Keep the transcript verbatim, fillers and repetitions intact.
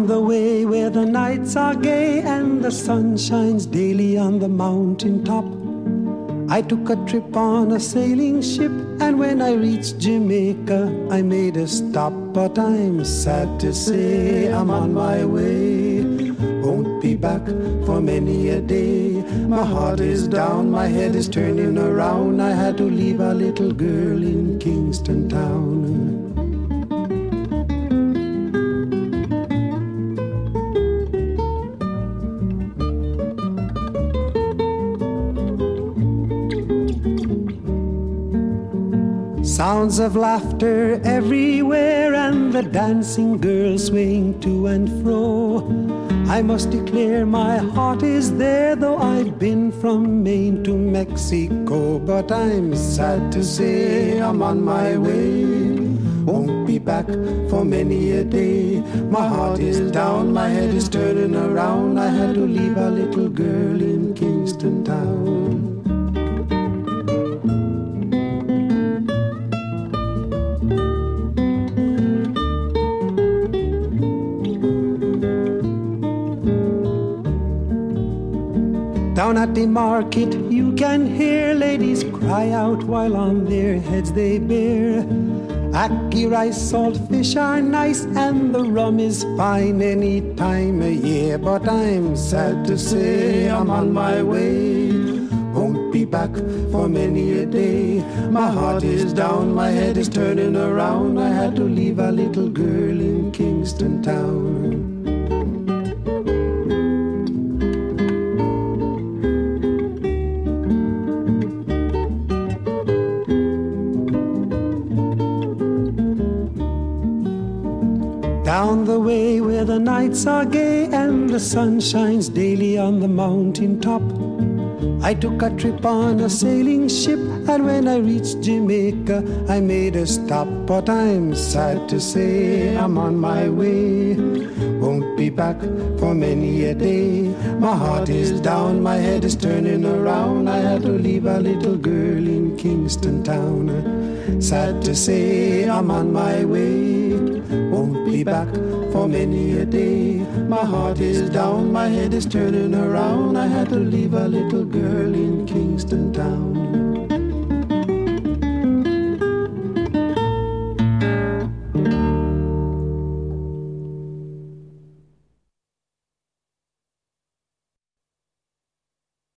Down the way where the nights are gay and the sun shines daily on the mountain top, I took a trip on a sailing ship, and when I reached Jamaica, I made a stop. But I'm sad to say I'm on my way, won't be back for many a day. My heart is down, my head is turning around. I had to leave a little girl in Kingston town. Sounds of laughter everywhere, and the dancing girls swaying to and fro. I must declare my heart is there, though I've been from Maine to Mexico. But I'm sad to say I'm on my way, won't be back for many a day. My heart is down, my head is turning around. I had to leave a little girl in Kingston town. Down at the market you can hear ladies cry out while on their heads they bear. Ackee rice, salt fish are nice, and the rum is fine any time of year. But I'm sad to say I'm on my way, won't be back for many a day. My heart is down, my head is turning around. I had to leave a little girl in Kingston town. Down the way where the nights are gay and the sun shines daily on the mountain top, I took a trip on a sailing ship, and when I reached Jamaica, I made a stop. But I'm sad to say I'm on my way, won't be back for many a day. My heart is down, my head is turning around. I had to leave a little girl in Kingston town. Sad to say I'm on my way, won't be back for many a day. My heart is down, my head is turning around. I had to leave a little girl in Kingston town.